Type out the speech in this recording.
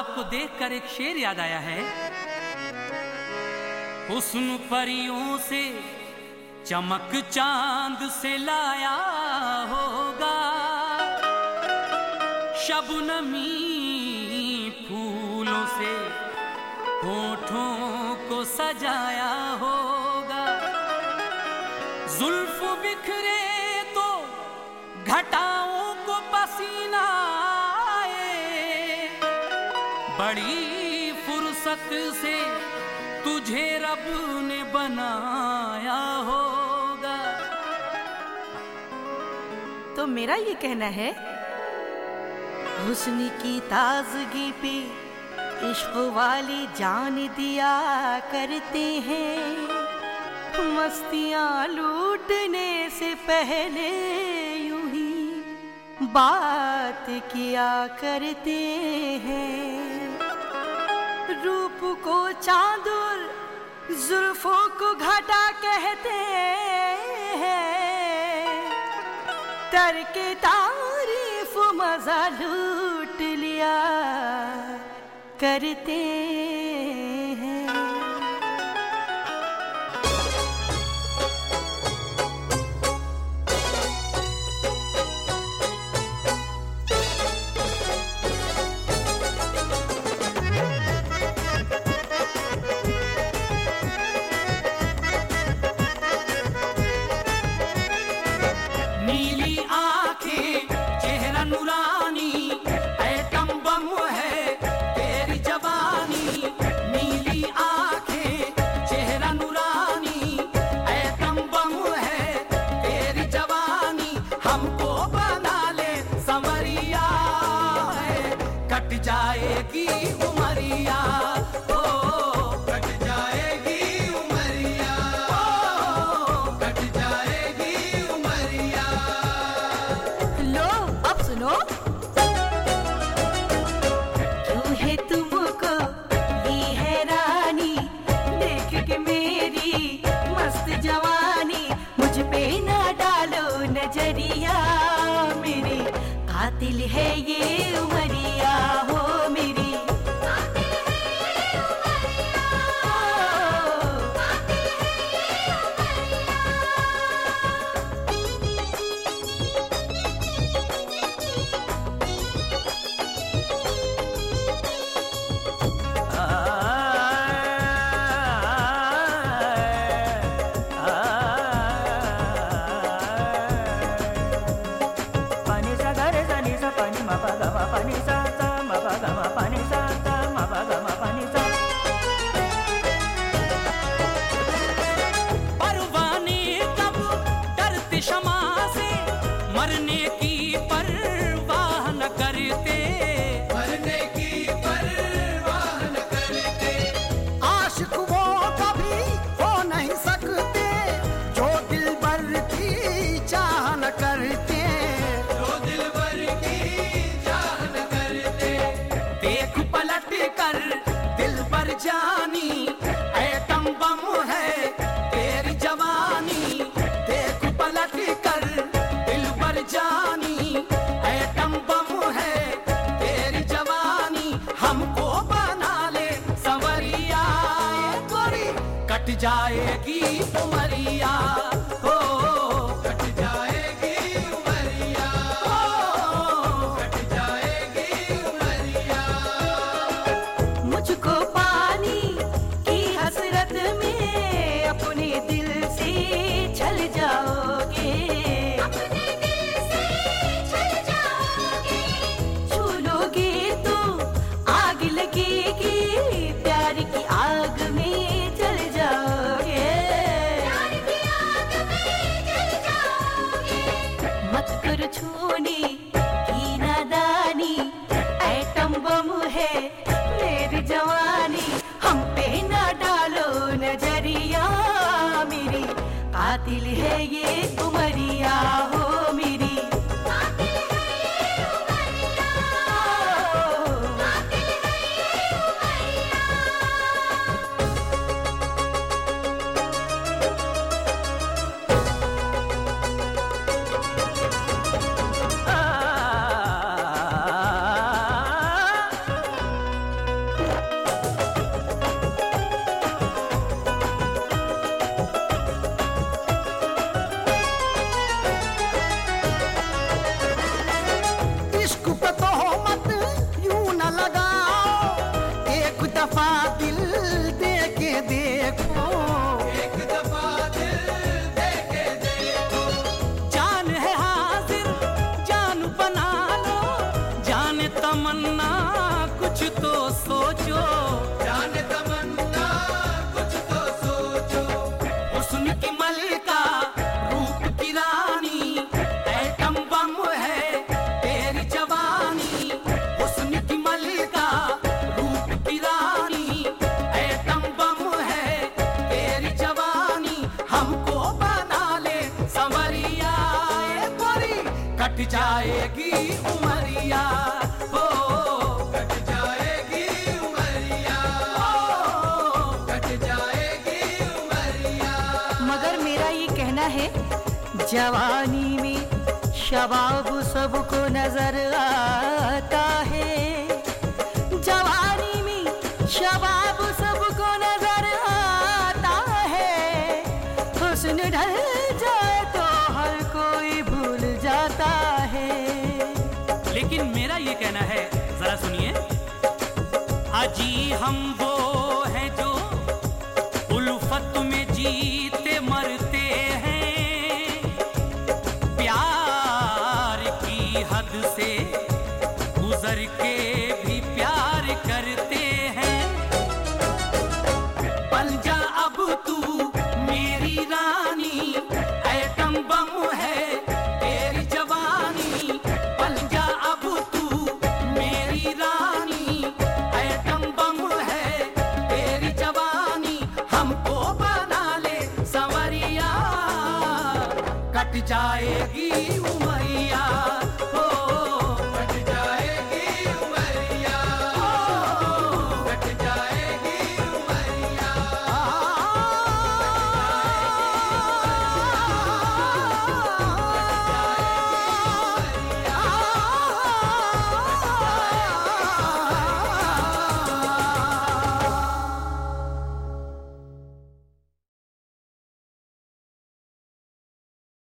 आपको देखकर एक शेर याद आया है। हुस्न परियों से चमक चांद से लाया होगा, शबनमी फूलों से होठों को सजाया होगा। जुल्फ बिखरे तो घटाओं को पसीना आए, बड़ी फुर्सत से तुझे रब ने बनाया होगा। तो मेरा ये कहना है, हुस्न की ताजगी पे इश्क वाली जान दिया करते हैं, मस्तियाँ लूटने से पहले यूं ही बात किया करते हैं। रूप को चांद और जुल्फों को घटा कहते हैं, तरके तारीफ मजा लूट लिया करते हैं। नीली आंखें चेहरा नूरानी, एटम बम है तेरी जवानी। नीली आंखें चेहरा नूरानी, एटम बम है तेरी जवानी। हमको बना ले संवरिया है, कट जाएगी उमरिया, ओ कट जाएगी उमरिया, ओ कट जाएगी उमरिया। लो अब सुनो, क्यों है तुमको ये हैरानी देख के मेरी मस्त जवानी। मुझ पे ना डालो नजरिया, मेरी कातिल है ये उमरिया हो मेरी। परवाने कब डरते शमा से, मरने की परवाह न करते, मरने की परवाह न करते। आशिक वो कभी हो नहीं सकते जो दिलबर की चाह न करते, जो दिलबर की चाह न करते। देख पलट कर दिलबर जानी, एटम बम है तेरी जवानी। देख पलट कर दिलबर जानी, एटम बम है तेरी जवानी। हमको बना ले संवरिया गोरी, कट जाएगी उमरिया, हो कट जाएगी उमरिया, हो कट जाएगी उमरिया। मुझको पानी की हसरत में अपने दिल से छल जाओगे, अपने दिल से छल जाओगे। छू लोगे तो आग लगेगी, प्यार की आग में जल जाओगे, प्यार की आग में जल जाओगे। मत करो छूने की नादानी, एटम बम है मेरी जवानी। हम पे ना डालो नजरिया, मेरी कातिल है ये उमरिया हो मेरी। कातिल है ये उमरिया, कातिल है ये उमरिया। तो सोचो, जान तमन्ना कुछ तो सोचो। हुस्न की मलिका रूप की रानी, एटम बम है तेरी जवानी। हुस्न की मलिका रूप की रानी, एटम बम है तेरी जवानी। हमको बना ले संवरिया, ए गोरी कट जाएगी उमरिया। हो कट जाएगी उमरिया, कट जाएगी उमरिया। मगर मेरा ये कहना है, जवानी में शबाब सबको नजर आता है। जवानी में शबाब सबको नजर आता है। हुस्न ढल जाए तो हर कोई भूल जाता है। लेकिन मेरा ये कहना है, जरा सुनिए। अजी हम वो हैं जो उल्फत में जीते मरते हैं, प्यार की हद से गुजर के भी प्यार करते हैं। बन जा अब तू मेरी रानी, एटम बम है तेरी जवानी। बन जा अब तू मेरी रानी, एटम बम है तेरी जवानी। हमको बना ले संवरिया, कट जाएगी